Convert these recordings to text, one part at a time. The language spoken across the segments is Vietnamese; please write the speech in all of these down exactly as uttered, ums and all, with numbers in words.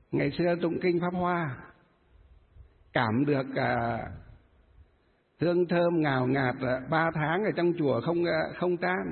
Ngày xưa tụng kinh Pháp Hoa, cảm được cả hương thơm ngào ngạt ba tháng ở trong chùa không không tan.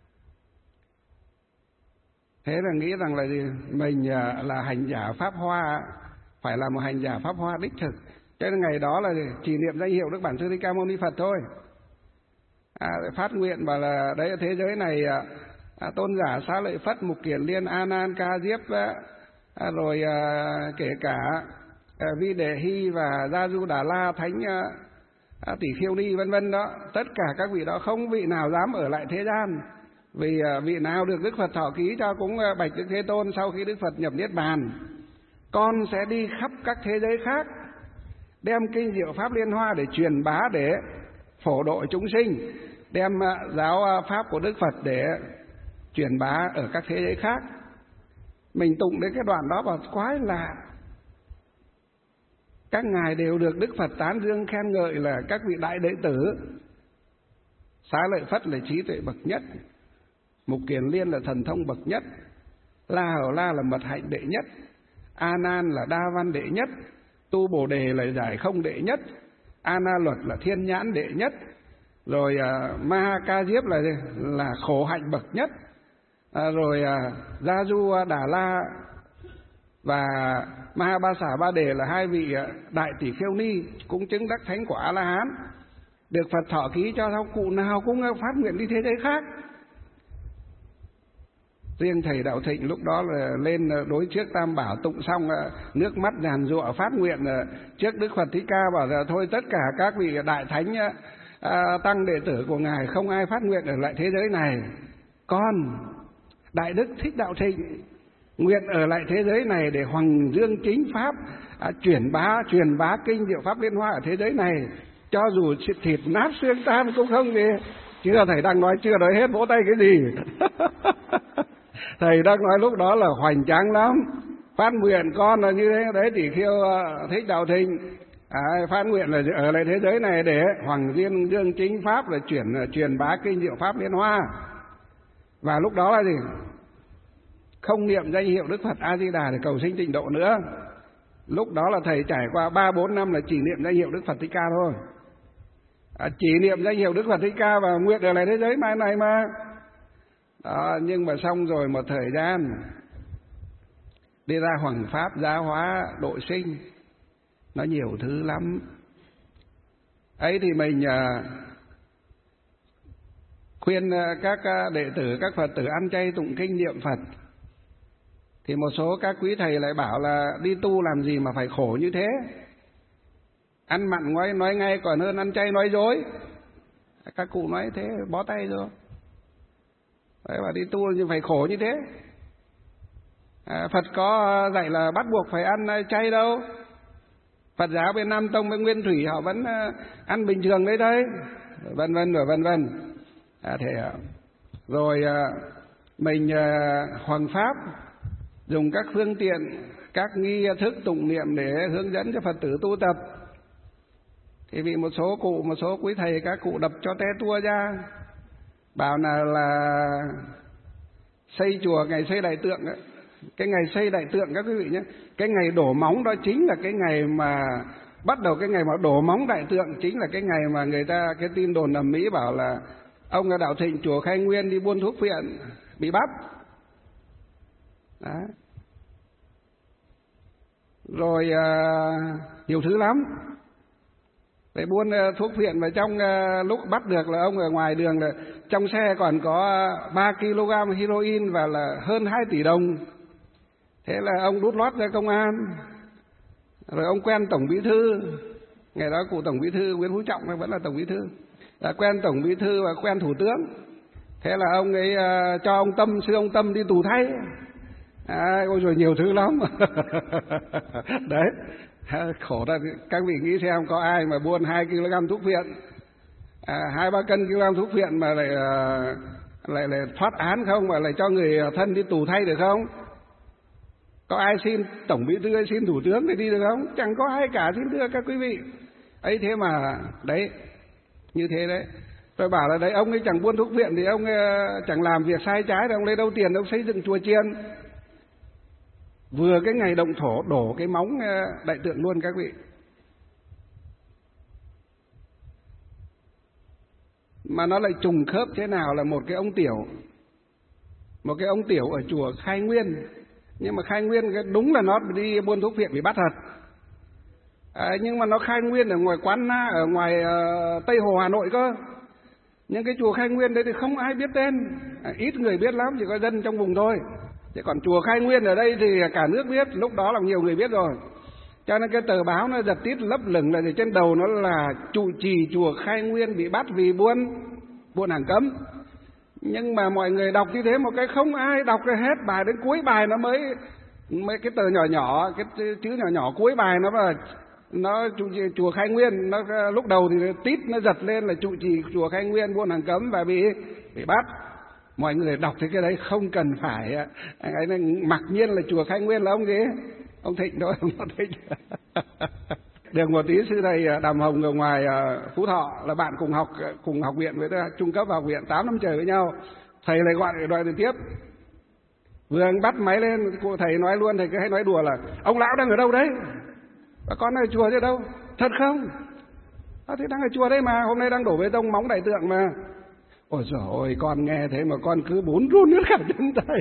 Thế là nghĩ rằng là gì? Mình là hành giả Pháp Hoa, phải là một hành giả Pháp Hoa đích thực. Cho nên ngày đó là chỉ niệm danh hiệu Đức Bản Sư Thích Ca Mâu Ni Phật thôi. À, phát nguyện bảo là đấy, thế giới này à, tôn giả Xá Lợi Phất, Mục Kiền Liên, A Nan, Ca Diếp, à, rồi à, kể cả à, Vi Đề Hy và Gia Du Đà La, Thánh à, à, Tỷ Khiêu Ni vân vân đó, tất cả các vị đó không vị nào dám ở lại thế gian. Vì à, vị nào được Đức Phật thọ ký cho cũng à, bạch Đức Thế Tôn, sau khi Đức Phật nhập Niết Bàn, con sẽ đi khắp các thế giới khác, đem kinh diệu Pháp Liên Hoa để truyền bá, để phổ độ chúng sinh, đem giáo Pháp của Đức Phật để truyền bá ở các thế giới khác. Mình tụng đến cái đoạn đó và quái lạ. Các ngài đều được Đức Phật tán dương khen ngợi là các vị đại đệ tử. Xá Lợi Phất là trí tuệ bậc nhất, Mục Kiền Liên là thần thông bậc nhất, La Hầu La là mật hạnh đệ nhất, A Nan là đa văn đệ nhất, Tu Bồ Đề là giải không đệ nhất, A Na Luật là thiên nhãn đệ nhất, rồi uh, Ma Ca Diếp là là khổ hạnh bậc nhất, à, rồi uh, Gia Du Đà La và Ma Ba Xả Ba Đề là hai vị uh, đại tỷ khiêu ni cũng chứng đắc thánh quả A La Hán, được Phật thọ ký cho, sao cụ nào cũng phát nguyện đi thế giới khác. Riêng thầy Đạo Thịnh lúc đó là lên đối trước Tam Bảo tụng xong, nước mắt giàn giụa phát nguyện trước Đức Phật Thích Ca, bảo là thôi tất cả các vị đại thánh à, tăng đệ tử của ngài không ai phát nguyện ở lại thế giới này, con Đại Đức Thích Đạo Thịnh nguyện ở lại thế giới này để hoằng dương chính pháp, à, truyền bá truyền bá kinh diệu Pháp Liên Hoa ở thế giới này, cho dù thịt nát xương tan cũng không gì. Chưa thầy đang nói chưa nói hết, vỗ tay cái gì. Thầy đang nói lúc đó là hoành tráng lắm. Phát nguyện con là như thế đấy, Tỷ Khiêu Thích Đạo Thịnh à, phát nguyện là ở lại thế giới này để hoằng diên dương chính pháp, là chuyển truyền bá kinh diệu Pháp Liên Hoa. Và lúc đó là gì? Không niệm danh hiệu Đức Phật A Di Đà để cầu sinh tịnh độ nữa. Lúc đó là thầy trải qua ba bốn năm là chỉ niệm danh hiệu Đức Phật Thích Ca thôi. À, chỉ niệm danh hiệu Đức Phật Thích Ca và nguyện ở lại thế giới mai này mà. Đó, nhưng mà xong rồi một thời gian đi ra hoằng pháp giáo hóa độ sinh, nó nhiều thứ lắm. Ấy thì mình uh, khuyên uh, các uh, đệ tử, các Phật tử ăn chay tụng kinh niệm Phật. Thì một số các quý thầy lại bảo là đi tu làm gì mà phải khổ như thế, ăn mặn nói, nói ngay còn hơn ăn chay nói dối. Các cụ nói thế bó tay rồi. Đấy, mà đi tu thì phải khổ như thế. À, Phật có dạy là bắt buộc phải ăn chay đâu. Phật giáo bên Nam Tông bên Nguyên Thủy họ vẫn ăn bình thường đấy đấy, vân vân và vân vân. À, thế rồi mình hoằng pháp dùng các phương tiện, các nghi thức tụng niệm để hướng dẫn cho Phật tử tu tập. Thì vì một số cụ, một số quý thầy các cụ đập cho té tua ra, bảo là là xây chùa ngày xây đại tượng ấy. Cái ngày xây đại tượng các quý vị nhé, cái ngày đổ móng đó chính là cái ngày mà bắt đầu, cái ngày mà đổ móng đại tượng chính là cái ngày mà người ta, cái tin đồn ầm ĩ bảo là ông là Đạo Thịnh chùa Khai Nguyên đi buôn thuốc phiện bị bắt. Đó. Rồi à, nhiều thứ lắm. Để buôn uh, thuốc phiện, và trong uh, lúc bắt được là ông ở ngoài đường là trong xe còn có ba ki lô gam heroin và là hơn hai tỷ đồng. Thế là ông đút lót ra công an. Rồi ông quen Tổng Bí Thư, ngày đó cụ Tổng Bí Thư Nguyễn Phú Trọng vẫn là Tổng Bí Thư, là quen Tổng Bí Thư và quen Thủ tướng. Thế là ông ấy uh, cho ông Tâm, sư ông Tâm đi tù thay. À, ôi rồi nhiều thứ lắm. Đấy. Khổ ra, các vị nghĩ xem có ai mà buôn hai ki lô gam thuốc phiện, à, hai ba cân ki lô gam thuốc phiện mà lại, lại lại thoát án không, mà lại cho người thân đi tù thay được không? Có ai xin Tổng Bí Thư hay xin Thủ tướng để đi được không? Chẳng có ai cả, xin thưa các quý vị. Ấy thế mà đấy, như thế đấy. Tôi bảo là đấy, ông ấy chẳng buôn thuốc phiện thì ông ấy chẳng làm việc sai trái, thì ông lấy đâu tiền ông xây dựng chùa chiền. vừa cái ngày động thổ đổ cái móng đại tượng luôn các vị. Mà nó lại trùng khớp thế nào là một cái ông tiểu, một cái ông tiểu ở chùa Khai Nguyên. Nhưng mà Khai Nguyên đúng là nó đi buôn thuốc viện bị bắt thật. À, nhưng mà nó Khai Nguyên ở ngoài Quán Na, ở ngoài uh, Tây Hồ Hà Nội cơ. Nhưng cái chùa Khai Nguyên đấy thì không ai biết tên, à, ít người biết lắm, chỉ có dân trong vùng thôi. Chứ còn chùa Khai Nguyên ở đây thì cả nước biết, lúc đó là nhiều người biết rồi. Cho nên cái tờ báo nó giật tít lấp lửng là trên đầu nó là trụ trì chùa Khai Nguyên bị bắt vì buôn buôn hàng cấm. Nhưng mà mọi người đọc như thế một cái không ai đọc cái hết bài, đến cuối bài nó mới mấy cái tờ nhỏ nhỏ, cái chữ nhỏ nhỏ cuối bài nó là nó trụ trì chùa Khai Nguyên, nó lúc đầu thì tít nó giật lên là trụ trì chùa Khai Nguyên buôn hàng cấm và bị bị bắt. Mọi người đọc thì cái đấy không cần phải ấy, mặc nhiên là chùa Khai Nguyên là ông gì? Ông Thịnh thôi, ông Thịnh. Được một tí sư thầy Đàm Hồng ở ngoài Phú Thọ là bạn cùng học cùng học viện với trung cấp và học viện tám năm trời với nhau. Thầy lại gọi đòi tiếp. Vừa bắt máy lên, cô thầy nói luôn, thầy cứ hay nói đùa là ông lão đang ở đâu đấy? Và con ở chùa chứ đâu? Thật không? À, thế đang ở chùa đấy mà, hôm nay đang đổ bê tông móng đại tượng mà. Ôi giời ơi, con nghe thế mà con cứ bốn run hết cả chân tay.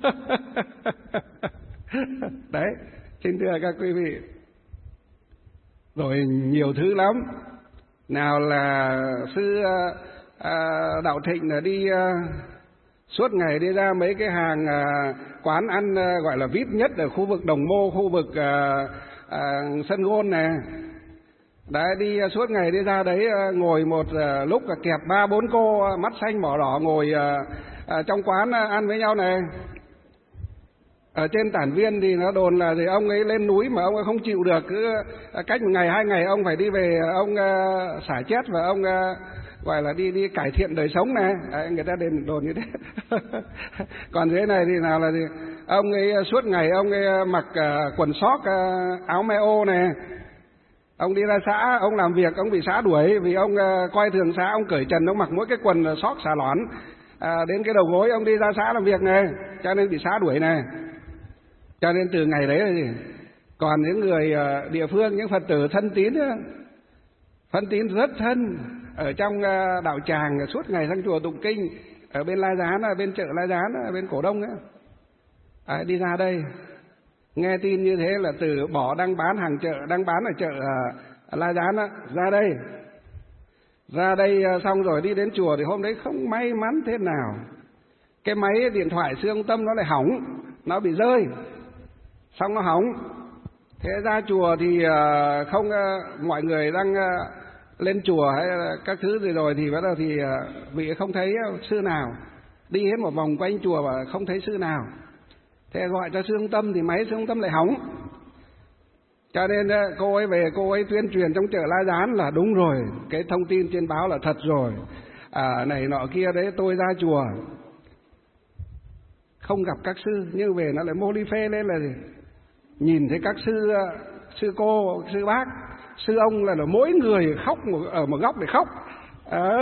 Đấy, xin thưa các quý vị. Rồi nhiều thứ lắm. Nào là sư à, Đạo Thịnh là đi à, suốt ngày đi ra mấy cái hàng à, quán ăn à, gọi là vê i pê nhất ở khu vực Đồng Mô, khu vực à, à, sân gôn này. Đấy, đi suốt ngày đi ra đấy ngồi một uh, lúc kẹp ba bốn cô mắt xanh mỏ đỏ ngồi uh, uh, trong quán uh, ăn với nhau này. Ở trên Tản Viên thì nó đồn là thì ông ấy lên núi mà ông ấy không chịu được, cứ uh, cách một ngày hai ngày ông phải đi về, ông uh, xả chết và ông uh, gọi là đi đi cải thiện đời sống này. Đấy, người ta đồn đồn như thế. Còn thế này thì nào là thì ông ấy suốt ngày ông ấy mặc uh, quần sóc uh, áo me ô này. Ông đi ra xã, ông làm việc, ông bị xã đuổi vì ông uh, coi thường xã, ông cởi trần, ông mặc mỗi cái quần sóc xà lón à, đến cái đầu gối, ông đi ra xã làm việc này, cho nên bị xã đuổi này. Cho nên từ ngày đấy thì còn những người uh, địa phương, những Phật tử thân tín, thân tín rất thân ở trong uh, đạo tràng suốt ngày sang chùa tụng kinh ở bên La Gián, ở bên chợ La Gián, ở bên Cổ Đông ấy. À, đi ra đây nghe tin như thế là từ bỏ đang bán hàng chợ, đang bán ở chợ uh, La Gián á, ra đây ra đây uh, xong rồi đi đến chùa thì hôm đấy không may mắn thế nào, cái máy điện thoại sư ông Tâm nó lại hỏng, nó bị rơi, xong nó hỏng. Thế ra chùa thì uh, không uh, mọi người đang uh, lên chùa hay các thứ gì rồi thì bắt đầu thì uh, vị không thấy sư nào, đi hết một vòng quanh chùa và không thấy sư nào. Thế gọi cho sư ông Tâm thì máy sư ông Tâm lại hỏng. Cho nên cô ấy về, cô ấy tuyên truyền trong chợ La Gián là đúng rồi, cái thông tin trên báo là thật rồi, à, này nọ kia đấy. Tôi ra chùa không gặp các sư, nhưng về nó lại mô ly phê lên là gì? Nhìn thấy các sư sư cô, sư bác, sư ông là, là mỗi người khóc ở một góc để khóc. À,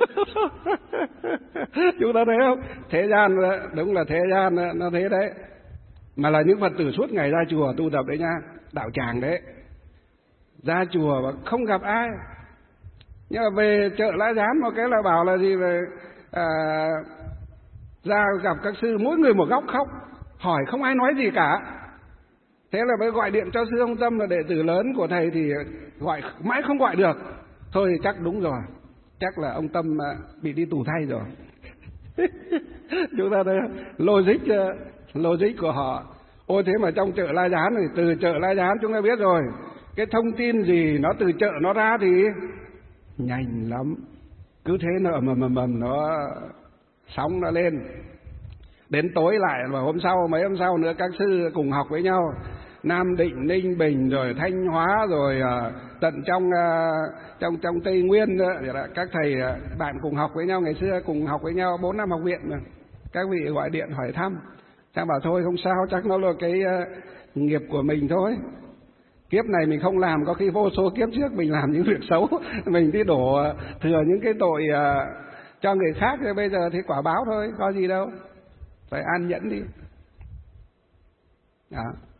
chúng ta thấy không? Thế gian, đúng là thế gian nó thế đấy. Mà là những Phật tử suốt ngày ra chùa tu tập đấy nha, đạo tràng đấy, ra chùa và không gặp ai. Nhưng mà về chợ La Gián một cái là bảo là gì về à, ra gặp các sư mỗi người một góc khóc, hỏi không ai nói gì cả. Thế là mới gọi điện cho sư ông Tâm là đệ tử lớn của thầy thì gọi mãi không gọi được. Thôi thì chắc đúng rồi, chắc là ông Tâm bị đi tù thay rồi. Chúng ta thấy logic logic của họ. Ôi thế mà trong chợ La Gián này, từ chợ La Gián chúng ta biết rồi, cái thông tin gì nó từ chợ nó ra thì nhanh lắm, cứ thế nó ầm ầm ầm nó sóng nó lên. Đến tối lại và hôm sau, mấy hôm sau nữa các sư cùng học với nhau, Nam Định, Ninh Bình rồi Thanh Hóa rồi uh, tận trong uh, trong trong Tây Nguyên nữa, các thầy uh, bạn cùng học với nhau, ngày xưa cùng học với nhau bốn năm học viện rồi. Các vị gọi điện hỏi thăm, Trang bảo thôi không sao, chắc nó là cái uh, nghiệp của mình thôi. Kiếp này mình không làm, có khi vô số kiếp trước mình làm những việc xấu, mình đi đổ uh, thừa những cái tội uh, cho người khác, rồi bây giờ thì quả báo thôi, có gì đâu, phải an nhẫn đi. Đó.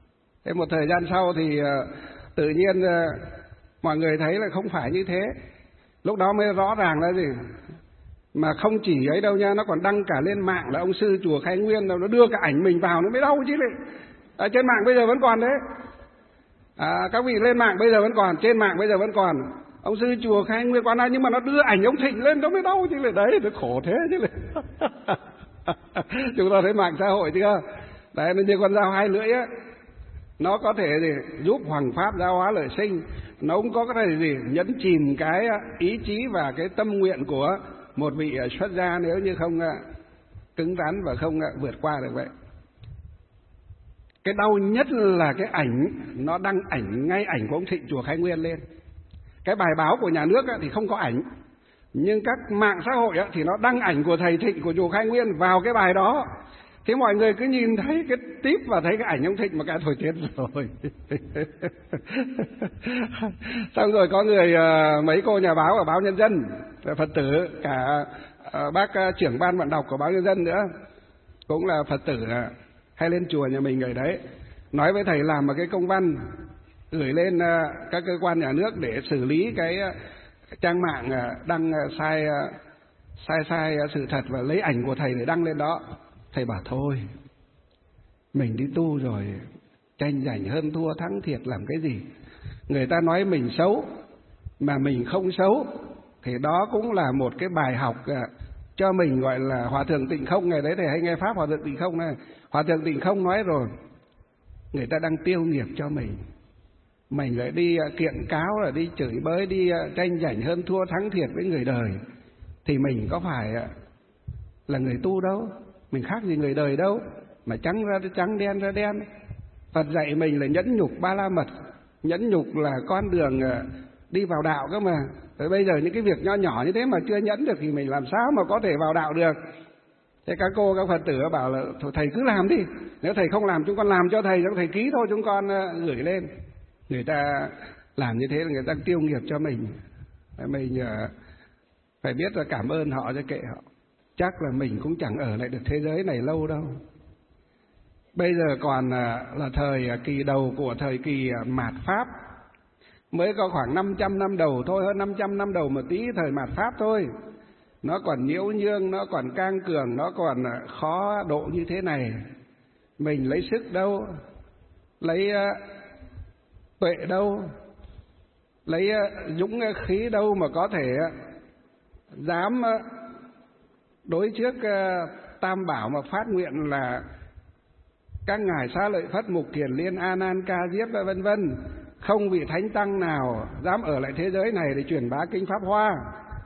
Thế một thời gian sau thì tự nhiên mọi người thấy là không phải như thế. Lúc đó mới rõ ràng là gì? Mà không chỉ ấy đâu nha, nó còn đăng cả lên mạng là ông sư chùa Khai Nguyên, nó đưa cả ảnh mình vào nó mới đau chứ lại. Ở trên mạng bây giờ vẫn còn đấy. À, các vị lên mạng bây giờ vẫn còn, trên mạng bây giờ vẫn còn. Ông sư chùa Khai Nguyên Quán Ai, nhưng mà nó đưa ảnh ông Thịnh lên nó mới đau chứ lại. Đấy, nó khổ thế chứ lại. Chúng ta thấy mạng xã hội chưa? Đấy, nên như con dao hai lưỡi á, nó có thể gì giúp hoằng pháp giáo hóa lợi sinh, nó cũng có cái gì nhấn chìm cái ý chí và cái tâm nguyện của một vị xuất gia nếu như không cứng rắn và không vượt qua được vậy. Cái đau nhất là cái ảnh nó đăng ảnh ngay ảnh của ông Thịnh chùa Khai Nguyên lên. Cái bài báo của nhà nước thì không có ảnh, nhưng các mạng xã hội thì nó đăng ảnh của thầy Thịnh của chùa Khai Nguyên vào cái bài đó. Thế mọi người cứ nhìn thấy cái tip và thấy cái ảnh ông Thịnh mà cả thôi chết rồi. Xong rồi có người mấy cô nhà báo ở báo Nhân Dân, Phật tử, cả bác trưởng ban bạn đọc của báo Nhân Dân nữa, cũng là Phật tử hay lên chùa nhà mình người đấy, nói với thầy làm một cái công văn gửi lên các cơ quan nhà nước để xử lý cái trang mạng đăng sai sai sai sự thật và lấy ảnh của thầy để đăng lên đó. Thầy bảo thôi, mình đi tu rồi, tranh giành hơn thua thắng thiệt làm cái gì. Người ta nói mình xấu mà mình không xấu thì đó cũng là một cái bài học cho mình. Gọi là Hòa Thượng Tịnh Không, ngày đấy thầy hay nghe pháp Hòa Thượng Tịnh Không này. Hòa Thượng Tịnh Không nói rồi, người ta đang tiêu nghiệp cho mình, mình lại đi kiện cáo, là đi chửi bới, đi tranh giành hơn thua thắng thiệt với người đời, thì mình có phải là người tu đâu, mình khác gì người đời đâu, mà trắng ra trắng, đen ra đen. Phật dạy mình là nhẫn nhục ba la mật, nhẫn nhục là con đường đi vào đạo cơ mà. Rồi bây giờ những cái việc nho nhỏ như thế mà chưa nhẫn được thì mình làm sao mà có thể vào đạo được. Thế các cô, các Phật tử bảo là thầy cứ làm đi, nếu thầy không làm chúng con làm cho thầy, cho thầy ký thôi, chúng con gửi lên. Người ta làm như thế là người ta tiêu nghiệp cho mình. Mình phải biết là cảm ơn họ, cho kệ họ. Chắc là mình cũng chẳng ở lại được thế giới này lâu đâu. Bây giờ còn là thời kỳ đầu của thời kỳ mạt Pháp, mới có khoảng năm trăm năm đầu thôi, hơn năm trăm năm đầu một tí thời mạt Pháp thôi. Nó còn nhiễu nhương, nó còn cang cường, nó còn khó độ như thế này. Mình lấy sức đâu, lấy tuệ đâu, lấy dũng khí đâu mà có thể dám đối trước Tam Bảo mà phát nguyện là các ngài Xá Lợi Phất, Mục Kiền Liên, A Nan, Ca Diếp và vân vân, không vị thánh tăng nào dám ở lại thế giới này để truyền bá kinh Pháp Hoa.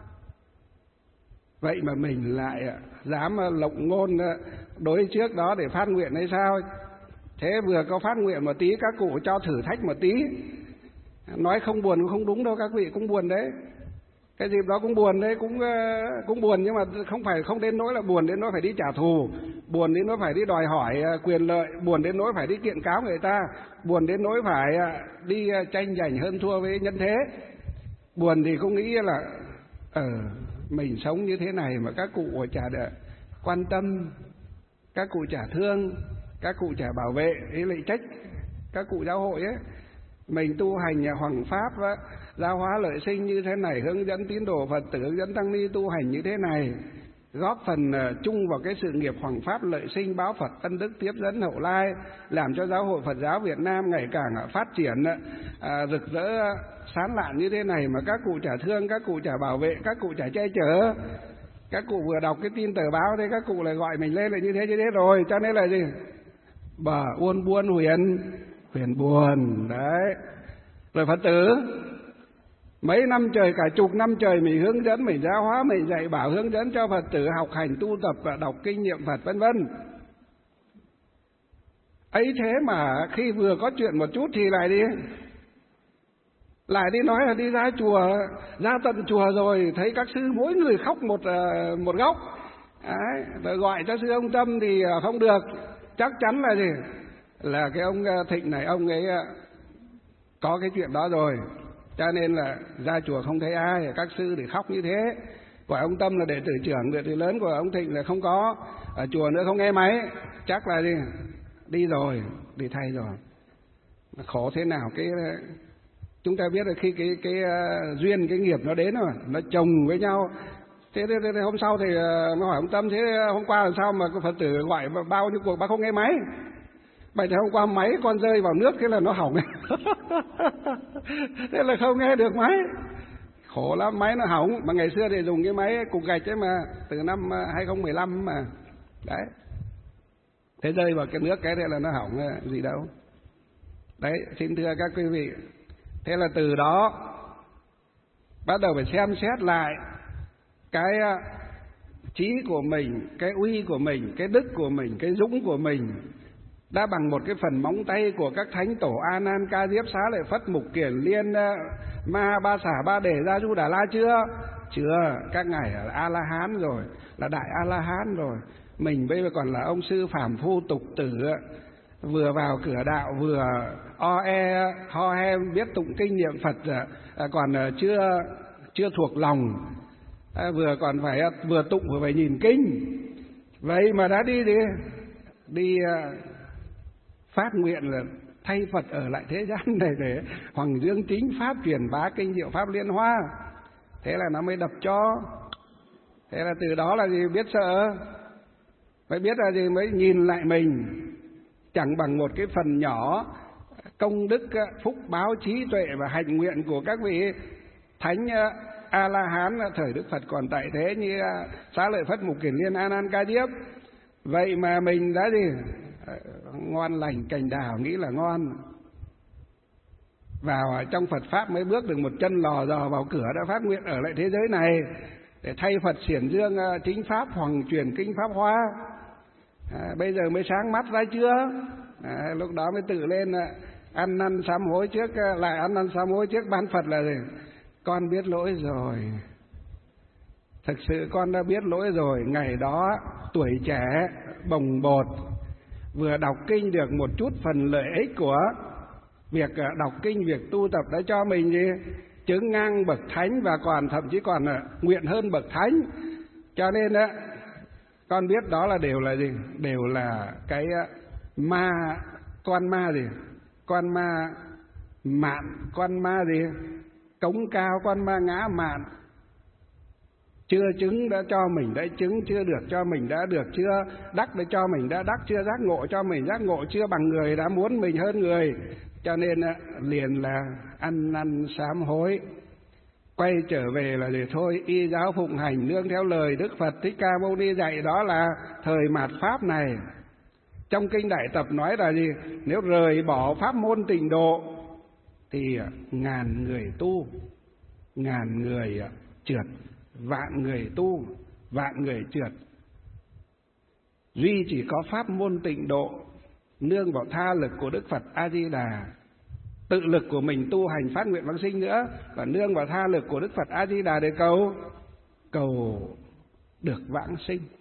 Vậy mà mình lại dám lộng ngôn đối trước đó để phát nguyện hay sao? Thế vừa có phát nguyện một tí, các cụ cho thử thách một tí. Nói không buồn cũng không đúng đâu, các vị cũng buồn đấy. Cái dịp đó cũng buồn đấy, cũng cũng buồn, nhưng mà không phải không đến nỗi là buồn đến nỗi phải đi trả thù, buồn đến nỗi phải đi đòi hỏi quyền lợi, buồn đến nỗi phải đi kiện cáo người ta, buồn đến nỗi phải đi tranh giành hơn thua với nhân thế. Buồn thì cũng nghĩ là ở ờ, mình sống như thế này mà các cụ chả để quan tâm, các cụ chả thương, các cụ chả bảo vệ, ý lại trách các cụ giáo hội ấy. Mình tu hành nhà hoằng pháp á, giáo hóa lợi sinh như thế này, hướng dẫn tín đồ Phật tử, hướng dẫn tăng ni tu hành như thế này, góp phần chung vào cái sự nghiệp hoằng pháp lợi sinh, báo Phật ân đức tiếp dẫn hậu lai, làm cho giáo hội Phật giáo Việt Nam ngày càng phát triển à, rực rỡ sáng lạn như thế này mà các cụ chả thương, các cụ chả bảo vệ, các cụ chả che chở. Các cụ vừa đọc cái tin tờ báo đấy, các cụ lại gọi mình lên lại như thế như thế rồi, cho nên là gì? Bà uôn buôn huyền huyền buồn đấy. Rồi Phật tử mấy năm trời, cả chục năm trời mình hướng dẫn, mình giáo hóa, mình dạy bảo hướng dẫn cho Phật tử học hành tu tập và đọc kinh niệm Phật vân vân. Ấy thế mà khi vừa có chuyện một chút thì lại đi lại đi nói là đi ra chùa, ra tận chùa rồi thấy các sư mỗi người khóc một một góc. Đấy, rồi gọi cho sư ông Tâm thì không được, chắc chắn là gì? Là cái ông Thịnh này, ông ấy có cái chuyện đó rồi, cho nên là ra chùa không thấy ai, các sư để khóc như thế. Gọi ông Tâm là đệ tử trưởng, đệ tử lớn của ông Thịnh là không có, ở chùa nữa không nghe máy, chắc là gì? Đi rồi, đi thay rồi. Khổ thế nào cái chúng ta biết là khi cái cái uh, duyên cái nghiệp nó đến rồi, nó chồng với nhau. Thế, thế, thế hôm sau thì uh, nó hỏi ông Tâm, thế hôm qua làm sao mà Phật tử gọi bao nhiêu cuộc bác không nghe máy? Vậy thì hôm qua máy con rơi vào nước thế là nó hỏng. Thế là không nghe được máy. Khổ lắm, máy nó hỏng. Mà ngày xưa thì dùng cái máy cục gạch ấy mà, từ năm hai không một năm mà. Đấy. Thế rơi vào cái nước cái thế là nó hỏng gì đâu. Đấy, xin thưa các quý vị. Thế là từ đó bắt đầu phải xem xét lại cái trí của mình, cái uy của mình, cái đức của mình, cái dũng của mình đã bằng một cái phần móng tay của các thánh tổ A Nan, Ca Diếp, Xá Lợi Phất, Mục Kiền, Liên, Ma, Ba Xả, Ba Đề, Gia Du, Đà La chưa? Chưa, các ngài là A La Hán rồi, là đại A La Hán rồi. Mình bây giờ còn là ông sư phàm phu tục tử, vừa vào cửa đạo vừa o e ho he biết tụng kinh niệm Phật, còn chưa chưa thuộc lòng, vừa còn phải vừa tụng vừa phải nhìn kinh. Vậy mà đã đi đi đi phát nguyện là thay Phật ở lại thế gian này để Hoàng Dương Chính Pháp truyền bá kinh diệu Pháp Liên Hoa. Thế là nó mới đập cho. Thế là từ đó là gì? Biết sợ. Mới biết là gì? Mới nhìn lại mình chẳng bằng một cái phần nhỏ công đức, phúc báo, trí tuệ và hạnh nguyện của các vị thánh A La Hán thời Đức Phật còn tại thế như Xá Lợi Phất, Mục Kiền, Liên, A Nan, Ca Diếp. Vậy mà mình đã gì? Ngon lành cành đào nghĩ là ngon. Vào trong Phật Pháp mới bước được một chân lò dò vào cửa đã phát nguyện ở lại thế giới này để thay Phật xiển dương chính Pháp, hoàng truyền kinh Pháp Hoa. À, bây giờ mới sáng mắt ra chưa? À, lúc đó mới tự lên ăn năn sám hối trước, lại ăn năn sám hối trước ban Phật là gì? Con biết lỗi rồi. Thực sự con đã biết lỗi rồi. Ngày đó tuổi trẻ bồng bột, vừa đọc kinh được một chút phần lợi ích của việc đọc kinh, việc tu tập đã cho mình gì? Chứng ngang bậc thánh và còn thậm chí còn nguyện hơn bậc thánh. Cho nên á, con biết đó là đều là gì? Đều là cái ma, con ma gì? Con ma mạn, con ma gì? Cống cao, con ma ngã mạn. Chưa chứng đã cho mình đã chứng, chưa được cho mình đã được, chưa đắc đã cho mình đã đắc, chưa giác ngộ cho mình giác ngộ, chưa bằng người đã muốn mình hơn người. Cho nên liền là ăn năn sám hối, quay trở về là để thôi y giáo phụng hành nương theo lời Đức Phật Thích Ca Mâu Ni dạy, đó là thời mạt pháp này. Trong kinh Đại Tập nói là gì? Nếu rời bỏ pháp môn tịnh độ thì ngàn người tu, ngàn người trượt, vạn người tu, vạn người trượt. Duy chỉ có pháp môn tịnh độ nương vào tha lực của Đức Phật A Di Đà, tự lực của mình tu hành phát nguyện vãng sinh nữa, và nương vào tha lực của Đức Phật A Di Đà để cầu cầu được vãng sinh.